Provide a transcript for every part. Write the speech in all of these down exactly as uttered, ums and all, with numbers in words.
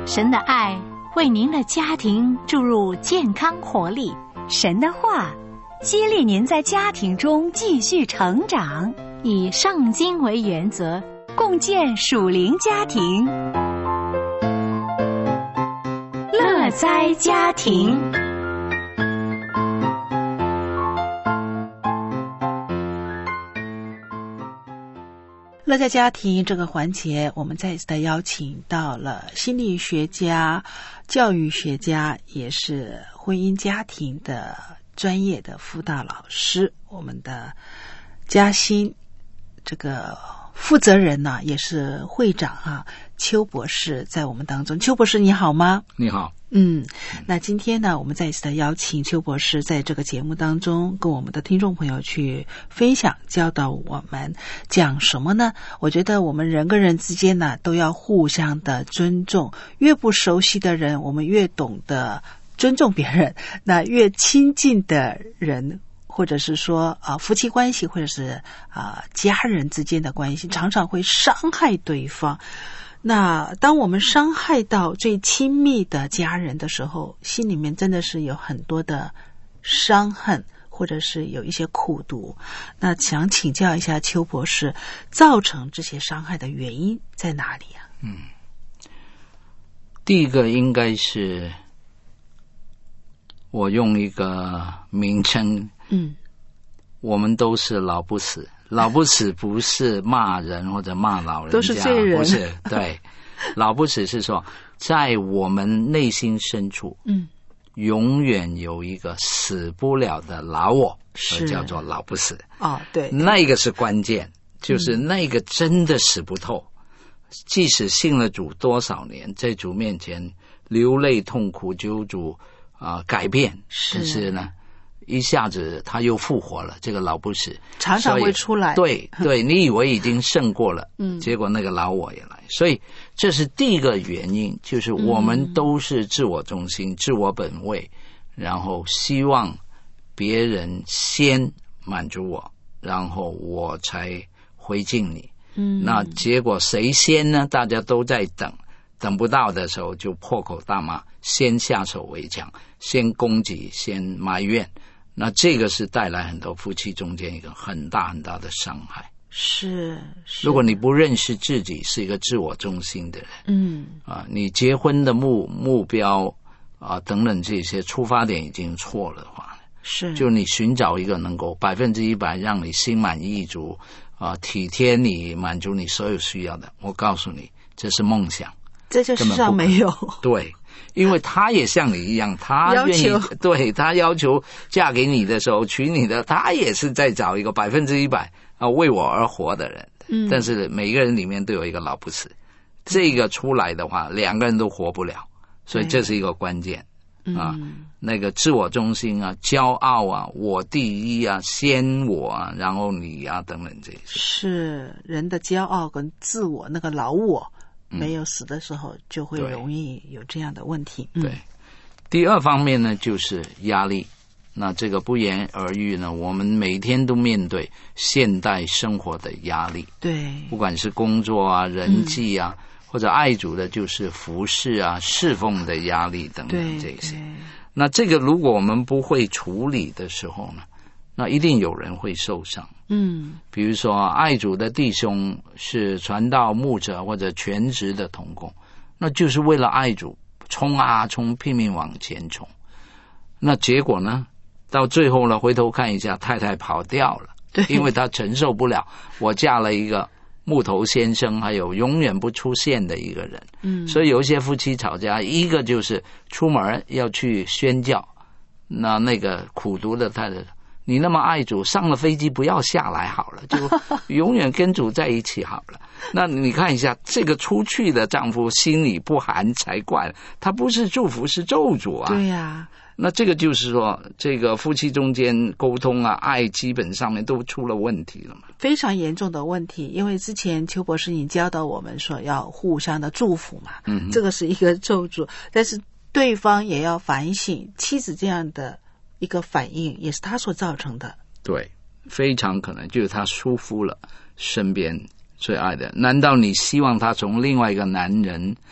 神的爱为您的家庭注入健康活力， 神的话激励您在家庭中继续成长， 以圣经为原则， 共建属灵家庭。 乐哉家庭。 乐在家庭这个环节，我们再一次的邀请到了心理学家、教育学家，也是婚姻家庭的专业的辅导老师，我们的嘉欣这个负责人呢，也是会长啊，邱博士在我们当中。邱博士你好吗？ 你好。 嗯，那今天呢，我们再一次的邀请邱博士在这个节目当中跟我们的听众朋友去分享教导我们讲什么呢？我觉得我们人跟人之间呢都要互相的尊重，越不熟悉的人我们越懂得尊重别人，那越亲近的人或者是说啊、呃、夫妻关系或者是啊、呃、家人之间的关系常常会伤害对方。那当我们伤害到最亲密的家人的时候，心里面真的是有很多的伤恨，或者是有一些苦毒。那想请教一下邱博士，造成这些伤害的原因在哪里啊？ 嗯，第一个应该是我用一个名称， 嗯， 我们都是老不死。老不死不是骂人或者骂老人家， 都是罪人， 不是，对，老不死是说在我们内心深处， 嗯， 永远有一个死不了的老我， 是叫做老不死。 哦，对， 那个是关键，就是那个真的死不透。嗯、即使信了主多少年，在主面前流泪痛苦，求主啊、呃、改变， 是可是呢，一下子他又复活了，这个老不死常常会出来。 对对，你以为已经胜过了， 嗯， 结果那个老我也来。所以这是第一个原因，就是我们都是自我中心、嗯、自我本位，然后希望别人先满足我，然后我才回敬你。嗯，那结果谁先呢？大家都在等，等不到的时候就破口大骂，先下手为强，先攻击，先埋怨。那这个是带来很多夫妻中间一个很大很大的伤害。 是，是如果你不认识自己是一个自我中心的人， 嗯啊，你结婚的目目标啊等等这些出发点已经错了的话， 是， 就你寻找一个能够百分之一百让你心满意足啊，体贴你，满足你所有需要的，我告诉你，这是梦想， 这这世上没有。 对。因为他也像你一样，他愿意，对，他要求嫁给你的时候，娶你的，他也是在找一个百分之一百啊为我而活的人。嗯，但是每个人里面都有一个老不死，这个出来的话，两个人都活不了，所以这是一个关键啊。嗯、那个自我中心啊，骄傲啊，我第一啊，先我啊，然后你啊，等等这些， 是人的骄傲跟自我那个老我。没有死的时候就会容易有这样的问题。 对，嗯、第二方面呢就是压力。那这个不言而喻呢，我们每天都面对现代生活的压力。 对， 不管是工作啊、人际啊，嗯、或者爱主的就是服侍啊、侍奉的压力等等这些。那这个如果我们不会处理的时候呢，那一定有人会受伤。 嗯， 比如说爱主的弟兄是传道牧者或者全职的同工，那就是为了爱主冲啊冲，拼命往前冲。那结果呢，到最后呢，回头看一下，太太跑掉了， 对， 因为她承受不了我嫁了一个木头先生，还有永远不出现的一个人。嗯，所以有一些夫妻吵架，一个就是出门要去宣教，那那个苦读的太太，你那么爱主，上了飞机不要下来好了，就永远跟主在一起好了。那你看一下，这个出去的丈夫心里不寒才怪，他不是祝福是咒诅啊。 对呀、啊， 那这个就是说，这个夫妻中间沟通啊、爱基本上面都出了问题了嘛， 非常严重的问题。因为之前邱博士已经教导我们说要互相的祝福嘛，嗯，这个是一个咒诅，但是对方也要反省，妻子这样的一个反应也是他所造成的。 对，非常可能就是他疏忽了身边最爱的。难道你希望他从另外一个男人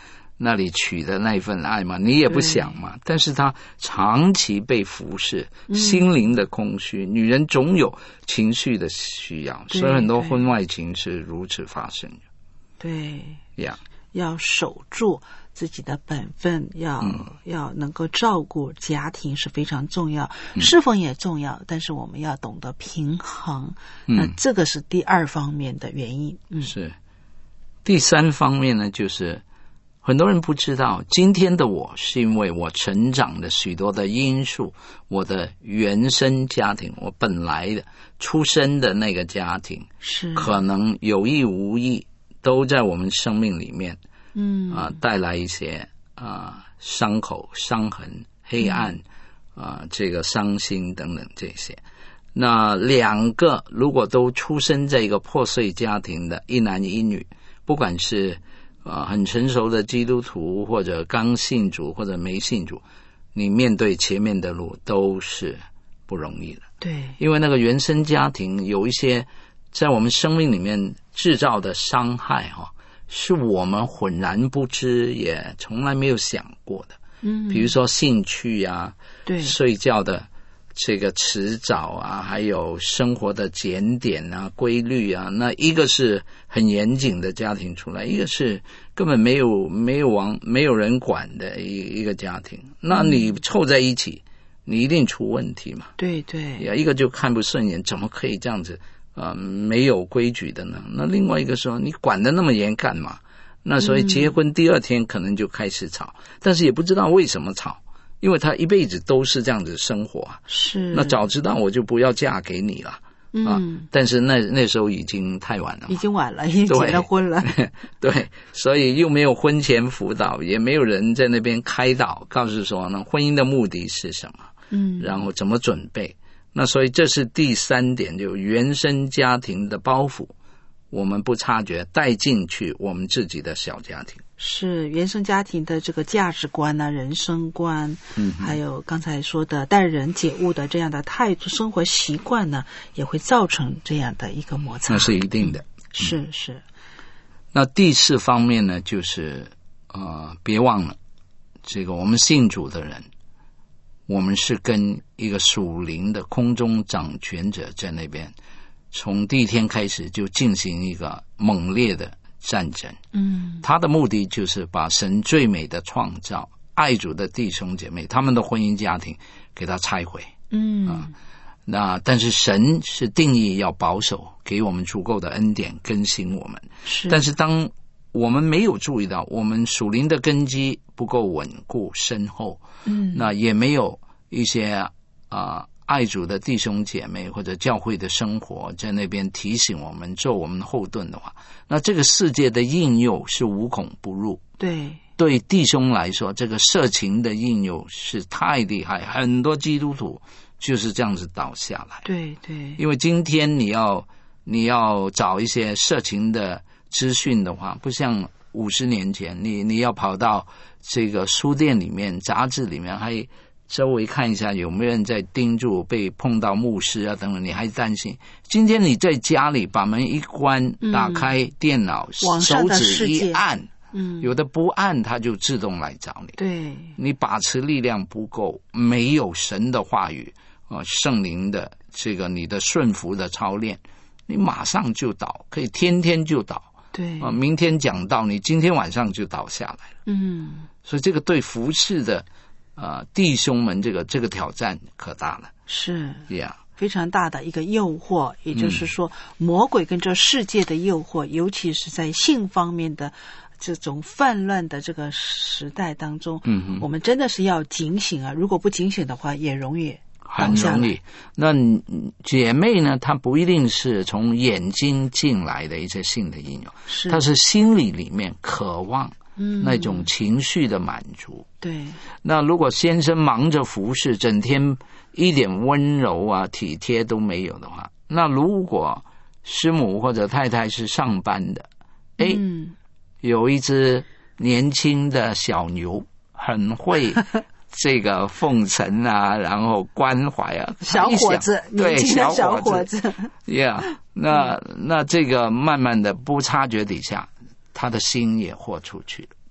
那里取的那份爱嘛，你也不想嘛。但是他长期被服侍，心灵的空虚，嗯、女人总有情绪的需要，所以很多婚外情是如此发生的。 对呀， yeah. 要守住自己的本分，要、嗯、要能够照顾家庭是非常重要，嗯、侍奉也重要，但是我们要懂得平衡。嗯、那这个是第二方面的原因。嗯， 是。第三方面呢，就是很多人不知道，今天的我是因为我成长的许多的因素，我的原生家庭，我本来的出生的那个家庭， 是可能有意无意都在我们生命里面， 嗯啊、呃，带来一些啊、呃、伤口、伤痕、黑暗啊、呃，这个伤心等等这些。那两个如果都出生在一个破碎家庭的一男一女，不管是呃很成熟的基督徒，或者刚信主，或者没信主，你面对前面的路都是不容易的。 对， 因为那个原生家庭有一些在我们生命里面制造的伤害哈、哦，是我们浑然不知，也从来没有想过的。 嗯， 比如说兴趣啊， 对， 睡觉的这个迟早啊，还有生活的检点啊、规律啊，那一个是很严谨的家庭出来，一个是根本没有没有王没有人管的一一个家庭，那你凑在一起，你一定出问题嘛。 对对， 一个就看不顺眼，怎么可以这样子呃没有规矩的呢？那另外一个说你管得那么严干嘛？那所以结婚第二天可能就开始吵，嗯、但是也不知道为什么吵。因为他一辈子都是这样子生活， 是那早知道我就不要嫁给你了， 嗯、 啊！但是那那时候已经太晚了， 已经晚了，已经结了婚了， 对，所以又没有婚前辅导，也没有人在那边开导，告诉说呢，婚姻的目的是什么， 嗯， 然后怎么准备。那所以这是第三点，就原生家庭的包袱，我们不察觉带进去我们自己的小家庭。 是原生家庭的这个价值观啊、人生观， 嗯， 还有刚才说的待人接物的这样的态度、生活习惯呢，也会造成这样的一个摩擦。 那是一定的， 嗯、是是。 那第四方面呢，就是呃，别忘了这个我们信主的人，我们是跟一个属灵的空中掌权者在那边，从第一天开始就进行一个猛烈的战争， 嗯， 他的目的就是把神最美的创造、爱主的弟兄姐妹他们的婚姻家庭给他拆毁， 嗯啊，那但是神是定义要保守，给我们足够的恩典更新我们， 是， 但是当我们没有注意到我们属灵的根基不够稳固深厚， 嗯， 那也没有一些啊。呃爱主的弟兄姐妹或者教会的生活在那边提醒我们做我们的后盾的话，那这个世界的引诱是无孔不入。 对， 对弟兄来说，这个色情的引诱是太厉害，很多基督徒就是这样子倒下来。 对对， 因为今天你要你要找一些色情的资讯的话，不像五十年前，你你要跑到这个书店里面、杂志里面还周围看一下有没有人在盯住，被碰到牧师啊等等，你还担心。今天你在家里把门一关，嗯、打开电脑，手指一按， 嗯， 有的不按它就自动来找你。 对， 你把持力量不够，没有神的话语啊、呃，圣灵的这个你的顺服的操练，你马上就倒，可以天天就倒。 对啊、呃，明天讲到你今天晚上就倒下来了。 嗯， 所以这个对服侍的。呃，弟兄们，这个这个挑战可大了， 是呀， yeah, 非常大的一个诱惑。也就是说，嗯、魔鬼跟这世界的诱惑，尤其是在性方面的这种泛滥的这个时代当中， 嗯， 我们真的是要警醒啊！如果不警醒的话，也容易很容易。那姐妹呢，她不一定是从眼睛进来的一些性的应用， 是她是心理里面渴望。 嗯， 那种情绪的满足。 对， 那如果先生忙着服侍，整天一点温柔啊、体贴都没有的话，那如果师母或者太太是上班的，哎， 嗯， 有一只年轻的小牛，很会这个奉承啊，然后关怀啊， 小伙子， 对， 年轻的小伙子 ，Yeah， 那那这个慢慢的不察觉底下。他的心也豁出去了，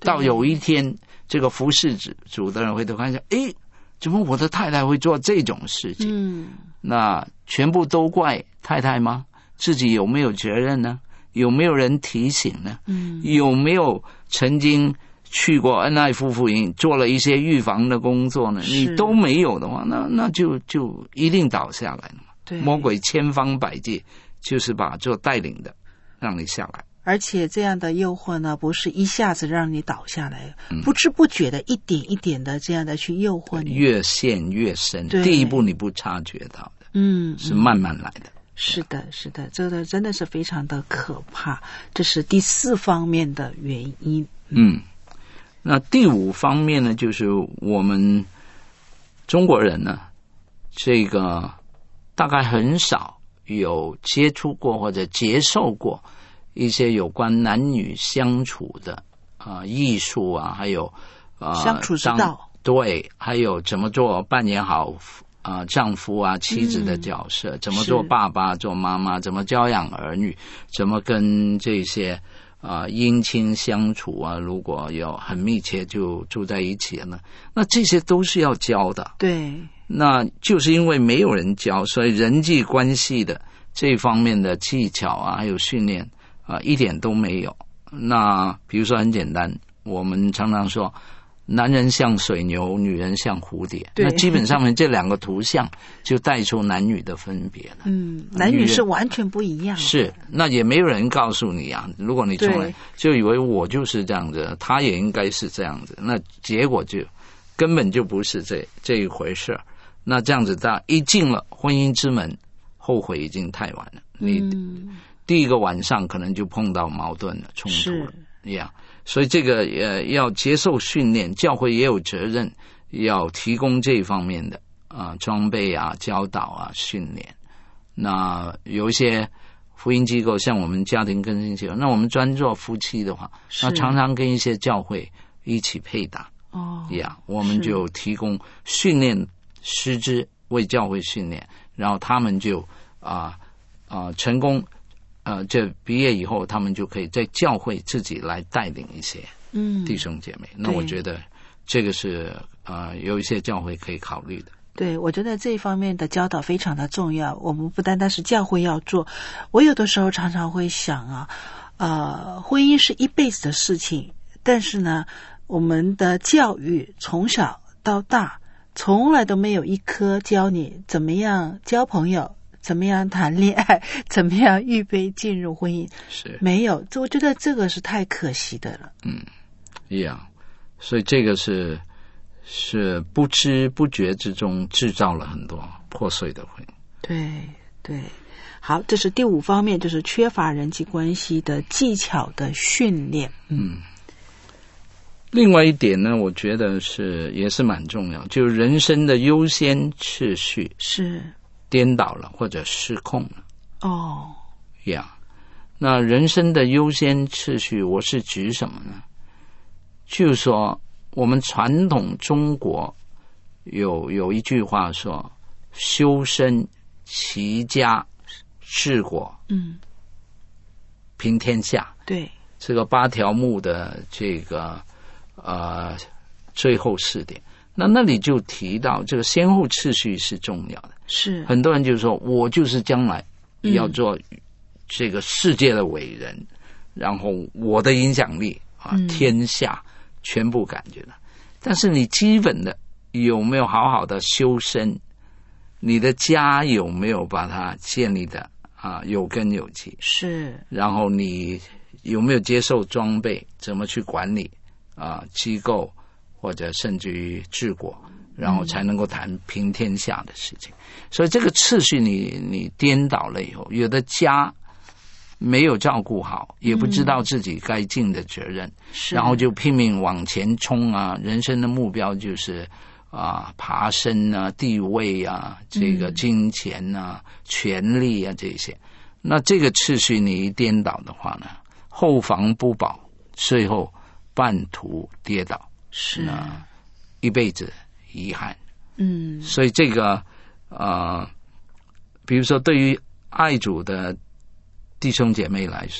到有一天这个服侍主的人回头看一下，诶，怎么我的太太会做这种事情？ 嗯， 那全部都怪太太吗？自己有没有责任呢？有没有人提醒呢？ 嗯， 有没有曾经去过恩爱夫妇营做了一些预防的工作呢？你都没有的话，那那就就一定倒下来了嘛。 对， 魔鬼千方百计就是把做带领的让你下来。 而且这样的诱惑呢，不是一下子让你倒下来， 嗯、 不知不觉的一点一点的这样的去诱惑你， 越陷越深。第一步你不察觉到的， 嗯， 是慢慢来的。 是的，是的，这个真的是非常的可怕。这是第四方面的原因。 嗯，那第五方面呢，就是我们中国人呢，这个大概很少有接触过或者接受过一些有关男女相处的啊、呃、艺术啊，还有啊、呃、 相处之道， 对，还有怎么做扮演好啊、呃、丈夫啊妻子的角色、嗯，怎么做爸爸做妈妈，怎么教养儿女，怎么跟这些啊、呃、姻亲相处啊，如果有很密切就住在一起呢，那这些都是要教的。 对， 那就是因为没有人教，所以人际关系的这方面的技巧啊，还有训练啊、呃，一点都没有。那比如说很简单，我们常常说男人像水牛，女人像蝴蝶，那基本上面这两个图像就带出男女的分别了。 嗯，男女是完全不一样的。 是，那也没有人告诉你啊，如果你从来就以为我就是这样子，他也应该是这样子，那结果就根本就不是这这一回事。那这样子大一进了婚姻之门，后悔已经太晚了。你、嗯、第一个晚上可能就碰到矛盾了、冲突了，一样。所以这个呃要接受训练，教会也有责任要提供这方面的啊、呃、装备啊、教导啊、训练。那有一些福音机构，像我们家庭更新机构，那我们专做夫妻的话，那常常跟一些教会一起配搭。哦，一样，我们就提供训练师资为教会训练，然后他们就啊啊、呃呃、成功。呃，这毕业以后，他们就可以在教会自己来带领一些嗯弟兄姐妹。嗯、那我觉得这个是呃有一些教会可以考虑的。 对，我觉得这一方面的教导非常的重要。我们不单单是教会要做，我有的时候常常会想啊，呃，婚姻是一辈子的事情，但是呢，我们的教育从小到大，从来都没有一科教你怎么样交朋友。怎么样谈恋爱，怎么样预备进入婚姻， 是没有，我觉得这个是太可惜的了。 嗯，一样，所以这个是是不知不觉之中制造了很多破碎的婚姻。 对对，好，这是第五方面，就是缺乏人际关系的技巧的训练。 嗯，另外一点呢，我觉得是也是蛮重要，就是人生的优先次序是。 颠倒了或者失控了哦， 呀、yeah. 那人生的优先次序，我是指什么呢？就是说，我们传统中国有有一句话说：“修身、齐家、治国，嗯，平天下。” 对， 这个八条目的这个呃最后四点。那那里就提到这个先后次序是重要的， 是很多人就说我就是将来要做这个世界的伟人，嗯、然后我的影响力啊、嗯、天下全部感觉了。但是你基本的有没有好好的修身？你的家有没有把它建立的啊有根有基？ 是， 然后你有没有接受装备？怎么去管理啊机构？或者甚至于治国，然后才能够谈平天下的事情。嗯、所以这个次序你你颠倒了以后，有的家没有照顾好，也不知道自己该尽的责任，嗯、然后就拼命往前冲啊！人生的目标就是啊爬升啊、地位啊、这个金钱啊、嗯、权力啊这些。那这个次序你一颠倒的话呢，后防不保，最后半途跌倒。 是啊，一辈子遗憾。 嗯， 所以这个呃，比如说对于爱主的弟兄姐妹来说，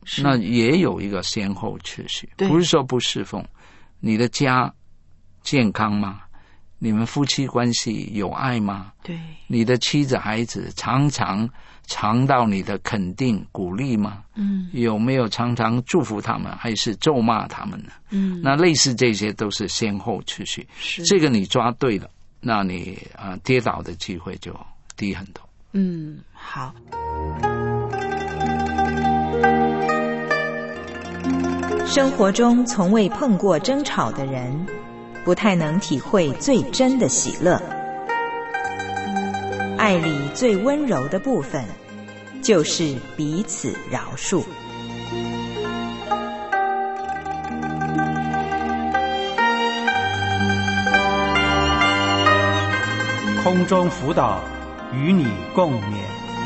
那也有一个先后次序， 对， 不是说不侍奉。你的家健康吗？你们夫妻关系有爱吗？ 对， 你的妻子孩子常常尝到你的肯定鼓励吗？ 嗯， 有没有常常祝福他们还是咒骂他们呢？ 嗯， 那类似这些都是先后次序， 是这个你抓对了，那你啊、呃、跌倒的机会就低很多。 嗯，好。 生活中从未碰过争吵的人，不太能体会最真的喜乐。爱里最温柔的部分，就是彼此饶恕。 空中辅导，与你共勉。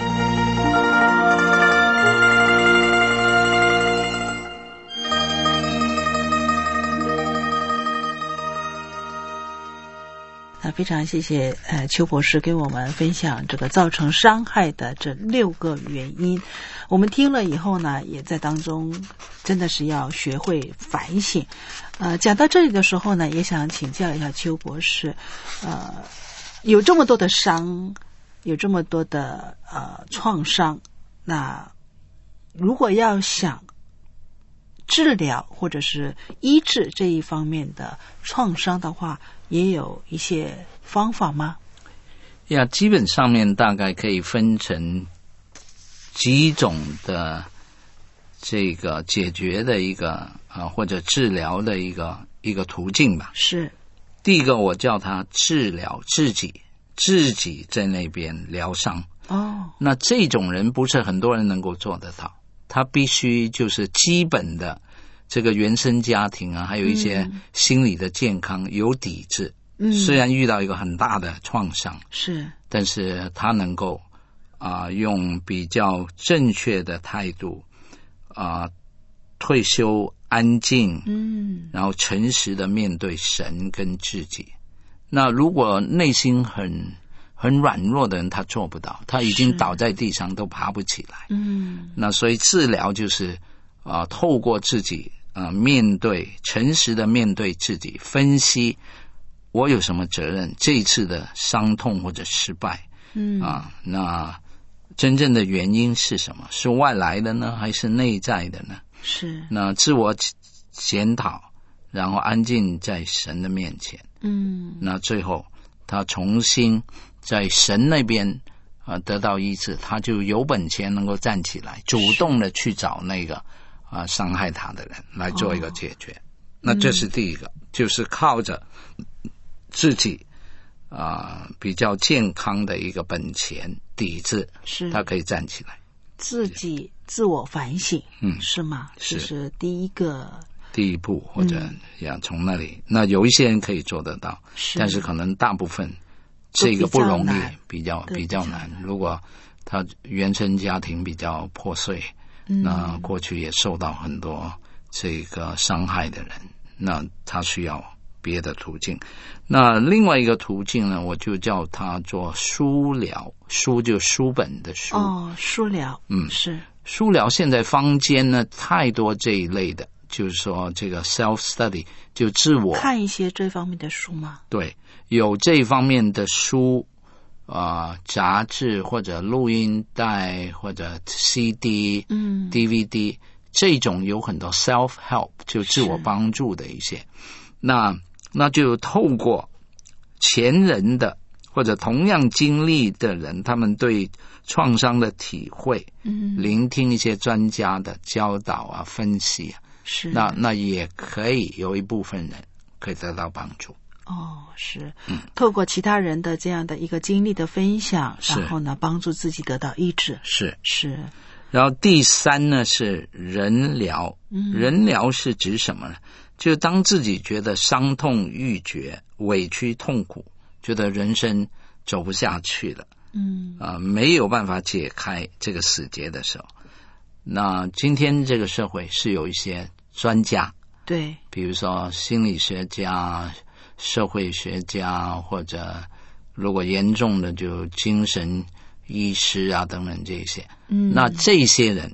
那非常谢谢呃邱博士给我们分享这个造成伤害的这六个原因。我们听了以后呢，也在当中真的是要学会反省。呃，讲到这里的时候呢，也想请教一下邱博士，呃，有这么多的伤，有这么多的呃创伤，那如果要想治疗或者是医治这一方面的创伤的话，也有一些方法吗？ 呀，基本上面大概可以分成几种的这个解决的一个啊、呃、或者治疗的一个一个途径吧。 是， 第一个我叫它治疗自己，自己在那边疗伤。 哦， 那这种人不是很多人能够做得到，他必须就是基本的这个原生家庭啊，还有一些心理的健康有底子。嗯，虽然遇到一个很大的创伤， 是， 但是他能够啊、呃、用比较正确的态度啊、呃、退休安静，嗯，然后诚实的面对神跟自己。那如果内心很很软弱的人，他做不到，他已经倒在地上都爬不起来。嗯，那所以治疗就是啊、呃，透过自己啊、呃，面对诚实的面对自己，分析我有什么责任，这一次的伤痛或者失败，嗯啊，那真正的原因是什么？是外来的呢，还是内在的呢？ 是。那自我检讨，然后安静在神的面前。嗯，那最后他重新在神那边啊、呃、得到医治，他就有本钱能够站起来，主动的去找那个啊、呃、伤害他的人来做一个解决。哦、那这是第一个，嗯、就是靠着自己啊、呃、比较健康的一个本钱底子，是他可以站起来， 自己自我反省，嗯，是吗？ 是， 这是第一个。 第一步，或者要从那里、嗯，那有一些人可以做得到，是，但是可能大部分这个不容易，比较比较难。如果他原生家庭比较破碎，嗯、那过去也受到很多这个伤害的人，那他需要别的途径。那另外一个途径呢，我就叫他做书疗，书就书本的书。 哦，书疗，嗯，是书疗。现在坊间呢太多这一类的。就是说这个 self study 就自我看一些这方面的书吗？ 对，有这方面的书啊、呃、杂志或者录音带或者 C D 嗯 D V D 这种有很多 self help 就自我帮助的一些，那那就透过前人的或者同样经历的人他们对创伤的体会，嗯，聆听一些专家的教导啊分析啊，是，那那也可以有一部分人可以得到帮助。 哦，是，嗯，透过其他人的这样的一个经历的分享，然后呢，帮助自己得到医治。 是是。 然后第三呢是人疗，嗯，人疗是指什么呢？就当自己觉得伤痛欲绝、委屈痛苦，觉得人生走不下去了，嗯啊、呃，没有办法解开这个死结的时候。那今天这个社会是有一些专家， 对， 比如说心理学家、社会学家，或者如果严重的就精神医师啊等等这些，嗯，那这些人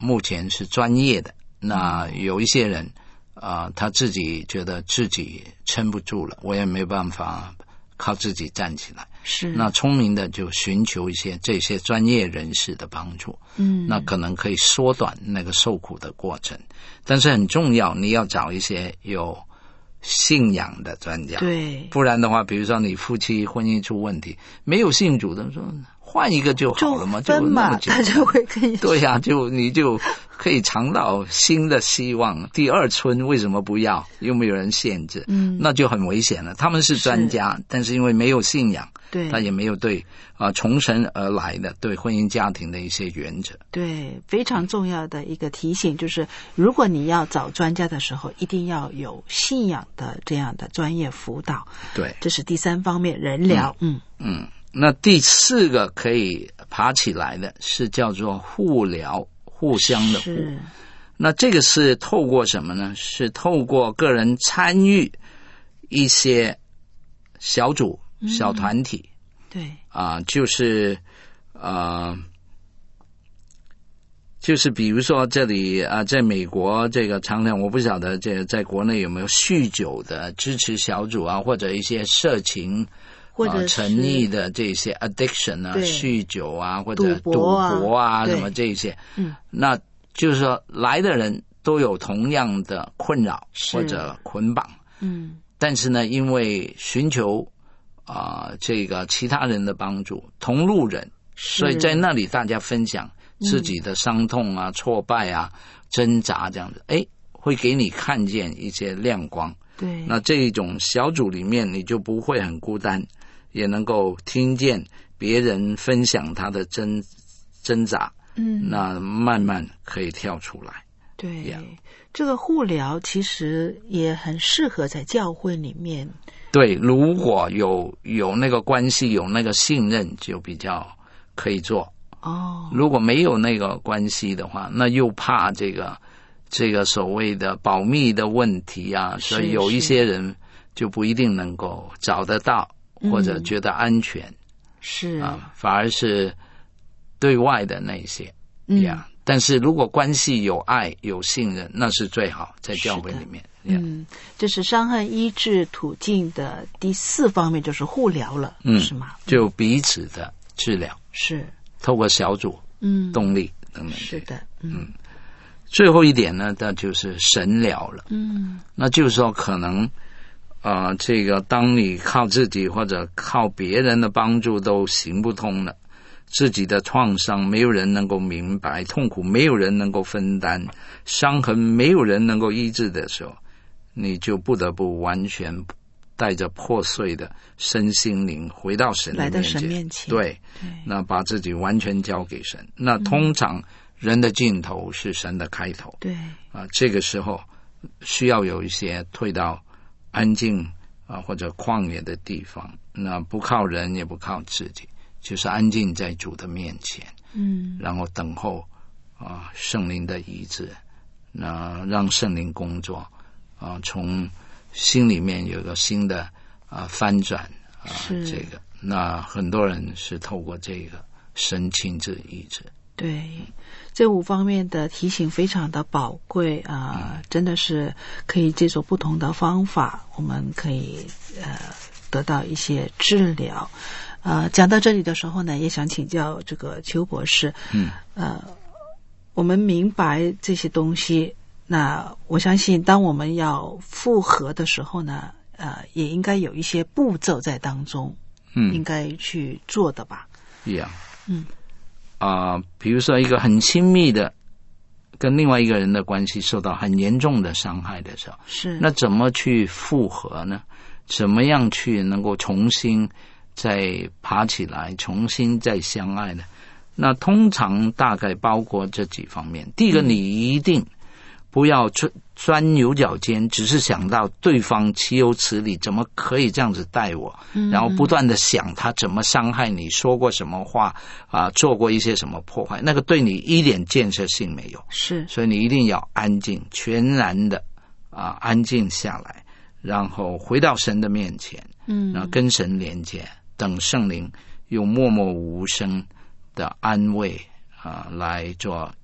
目前是专业的，那有一些人啊、呃，他自己觉得自己撑不住了，我也没办法靠自己站起来。 是， 那聪明的就寻求一些这些专业人士的帮助， 嗯， 那可能可以缩短那个受苦的过程。但是很重要，你要找一些有信仰的专家， 对， 不然的话，比如说你夫妻婚姻出问题，没有信主的说换一个就好了嘛， 就分嘛， 就他就会跟对呀、啊，就你就可以尝到新的希望。第二春为什么不要？又没有人限制， 嗯， 那就很危险了。他们是专家，但是因为没有信仰， 对， 他也没有对啊、呃、从神而来的对婚姻家庭的一些原则。 对，非常重要的一个提醒就是，如果你要找专家的时候，一定要有信仰的这样的专业辅导。 对， 这是第三方面，人疗。嗯嗯, 嗯，那第四个可以爬起来的是叫做互疗，互相的互。那这个是透过什么呢？是透过个人参与一些小组、嗯、小团体。 对啊、呃，就是呃，就是比如说这里啊、呃，在美国这个常常我不晓得这在国内有没有酗酒的支持小组啊，或者一些色情或者、呃、 沉溺的这些 addiction 啊，酗酒啊，或者赌博啊， 赌博啊什么这些，嗯，那就是说来的人都有同样的困扰或者捆绑， 嗯， 但是呢，因为寻求啊、呃，这个其他人的帮助，同路人，所以在那里大家分享自己的伤痛啊、嗯、挫败啊、挣扎这样子，哎，会给你看见一些亮光。 对， 那这种小组里面，你就不会很孤单，也能够听见别人分享他的挣挣扎。嗯，那慢慢可以跳出来。 对， yeah. 这个互疗其实也很适合在教会里面。 对，如果有有那个关系，有那个信任，就比较可以做。 哦， 如果没有那个关系的话，那又怕这个这个所谓的保密的问题啊，所以有一些人就不一定能够找得到，或者觉得安全。 嗯、是啊，反而是对外的那些， 嗯呀。Yeah, 但是如果关系有爱有信任，那是最好，在教会里面。 嗯，这是伤痕医治途径的第四方面，就是互疗了， 嗯， 是吗？ 就彼此的治疗， 是透过小组， 嗯， 动力等等。 是的，嗯。 嗯，最后一点呢，那就是神疗了。 嗯， 那就是说，可能啊、呃，这个当你靠自己或者靠别人的帮助都行不通了。自己的创伤没有人能够明白，痛苦没有人能够分担，伤痕没有人能够医治的时候，你就不得不完全带着破碎的身心灵回到神的面前， 来到神面前， 对，对，那把自己完全交给神。那通常人的尽头是神的开头， 对啊，这个时候需要有一些退到安静啊或者旷野的地方，那不靠人也不靠自己。就是安静在主的面前， 嗯，然后等候啊、呃、圣灵的医治，那让圣灵工作啊、呃，从心里面有一个新的啊、呃、翻转啊、呃，这个那很多人是透过这个神亲自医治。 对，这五方面的提醒非常的宝贵啊、呃嗯，真的是可以借助不同的方法，我们可以呃得到一些治疗。呃，讲到这里的时候呢，也想请教这个邱博士。 嗯， 呃，我们明白这些东西，那我相信，当我们要复合的时候呢，呃，也应该有一些步骤在当中， 嗯， 应该去做的吧。 一样， 嗯， 啊、呃，比如说一个很亲密的跟另外一个人的关系受到很严重的伤害的时候， 是那怎么去复合呢？怎么样去能够重新再爬起来，重新再相爱呢？那通常大概包括这几方面。第一个，你一定不要钻牛角尖，只是想到对方岂有此理，怎么可以这样子待我， 嗯、 然后不断的想他怎么伤害你，说过什么话啊、呃，做过一些什么破坏，那个对你一点建设性没有。 是， 所以你一定要安静，全然的啊、呃、安静下来，然后回到神的面前， 嗯， 然后跟神连接。等圣灵用默默无声的安慰啊、呃、来做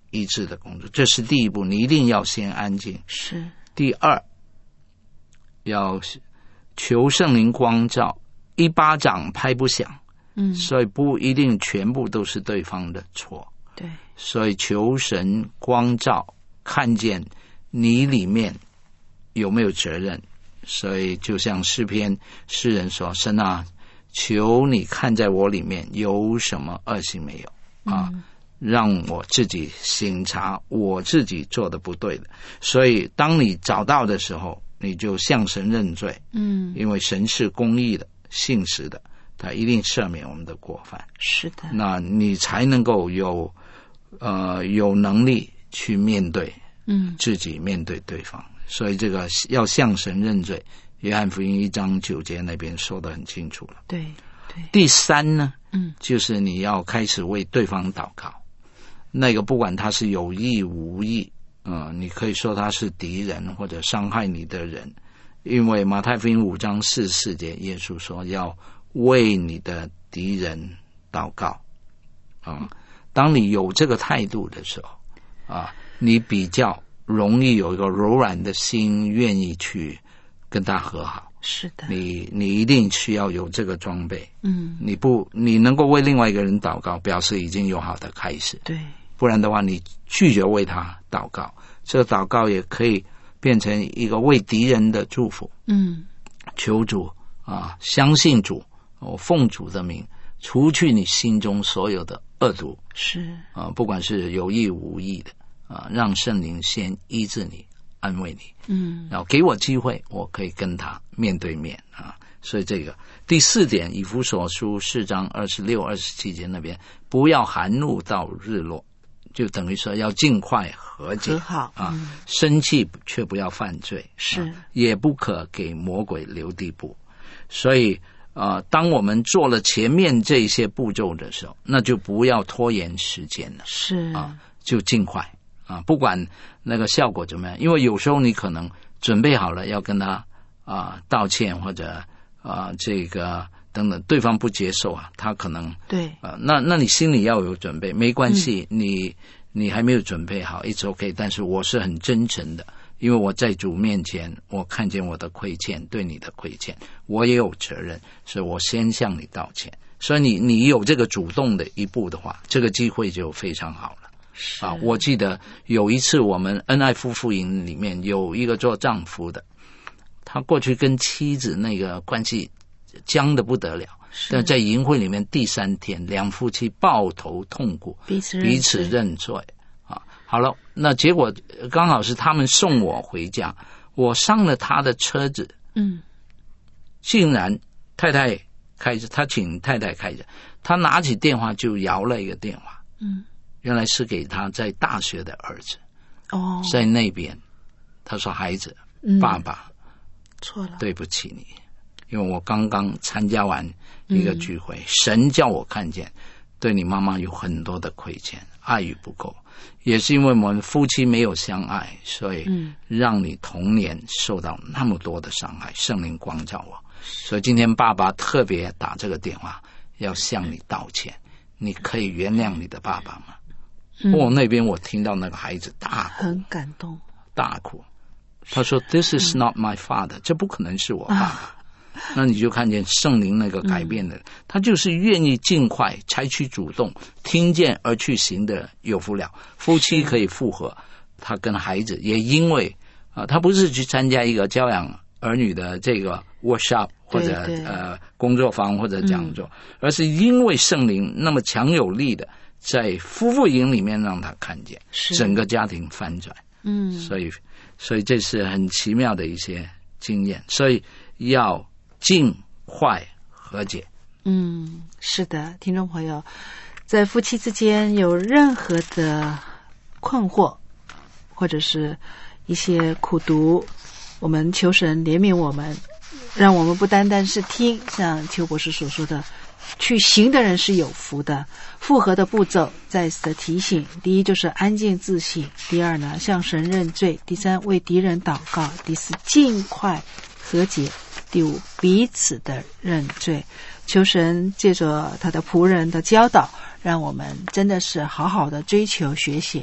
医治的工作，这是第一步，你一定要先安静。 是。 第二，要求圣灵光照，一巴掌拍不响， 嗯， 所以不一定全部都是对方的错。 对， 所以求神光照，看见你里面有没有责任。所以就像诗篇诗人说，神啊，求你看在我里面有什么恶行没有啊、嗯，让我自己省察我自己做的不对的。所以当你找到的时候，你就向神认罪，嗯，因为神是公义的信实的，他一定赦免我们的过犯。 是的， 那你才能够有呃有能力去面对嗯自己，面对对方。所以这个要向神认罪，约翰福音一章九节那边说得很清楚了。 对对。 第三呢， 嗯， 就是你要开始为对方祷告。那个不管他是有意无意，呃，你可以说他是敌人或者伤害你的人，因为马太福音五章四十四节，耶稣说要为你的敌人祷告啊、呃。当你有这个态度的时候啊、呃，你比较容易有一个柔软的心，愿意去跟他和好。 是的， 你你一定需要有这个装备。 嗯， 你不你能够为另外一个人祷告，表示已经有好的开始。 对， 不然的话，你拒绝为他祷告，这个祷告也可以变成一个为敌人的祝福。 嗯， 求主啊，相信主，我、哦、奉主的名，除去你心中所有的恶毒。 是啊，不管是有意无意的。啊，让圣灵先医治你，安慰你，嗯，然后给我机会，我可以跟他面对面啊。所以这个第四点，以弗所书四章二十六、二十七节那边，不要含怒到日落，就等于说要尽快和解和好啊、 嗯， 生气却不要犯罪， 是、 啊、也不可给魔鬼留地步。所以啊、呃，当我们做了前面这些步骤的时候，那就不要拖延时间了， 是啊，就尽快。啊，不管那个效果怎么样，因为有时候你可能准备好了要跟他啊道歉或者啊这个等等，对方不接受啊，他可能对啊，那那你心里要有准备，没关系，嗯、你你还没有准备好 ，it's OK， 但是我是很真诚的，因为我在主面前，我看见我的亏欠，对你的亏欠，我也有责任，所以我先向你道歉。所以你你有这个主动的一步的话，这个机会就非常好了。啊，我记得有一次我们恩爱夫妇营里面有一个做丈夫的，他过去跟妻子那个关系僵得不得了，但在营会里面第三天，两夫妻抱头痛哭， 彼此彼此认罪啊。好了，那结果刚好是他们送我回家，我上了他的车子， 嗯， 竟然太太开着，他请太太开着，他拿起电话就摇了一个电话， 嗯。 原来是给他在大学的儿子， 哦， 在那边，他说：“孩子， 嗯、 爸爸错了， 对不起你，因为我刚刚参加完一个聚会，嗯、神叫我看见对你妈妈有很多的亏欠，爱与不够，也是因为我们夫妻没有相爱，所以让你童年受到那么多的伤害。圣灵光照我，所以今天爸爸特别打这个电话，要向你道歉，你可以原谅你的爸爸吗？”嗯、我那边我听到那个孩子大哭， 很感动， 大哭。他说 ：“This is not my father，、嗯、这不可能是我爸爸。啊”那你就看见圣灵那个改变的、嗯，他就是愿意尽快采取主动，听见而去行的有福了。夫妻可以复合，他跟孩子也因为啊、呃，他不是去参加一个教养儿女的这个 workshop 或者呃工作坊或者讲座、嗯，而是因为圣灵那么强有力的。在夫妇营里面让他看见整个家庭翻转，嗯，所以所以这是很奇妙的一些经验，所以要尽快和解。 嗯，是的，听众朋友，在夫妻之间有任何的困惑或者是一些苦毒，我们求神怜悯我们，让我们不单单是听，像邱博士所说的，去行的人是有福的。复合的步骤再次的提醒：第一就是安静自省；第二呢，向神认罪；第三，为敌人祷告；第四，尽快和解；第五，彼此的认罪。求神借着他的仆人的教导，让我们真的是好好的追求学习，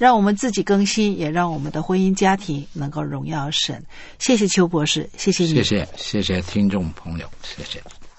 让我们自己更新，也让我们的婚姻家庭能够荣耀神。谢谢邱博士，谢谢你， 谢谢谢谢听众朋友，谢谢。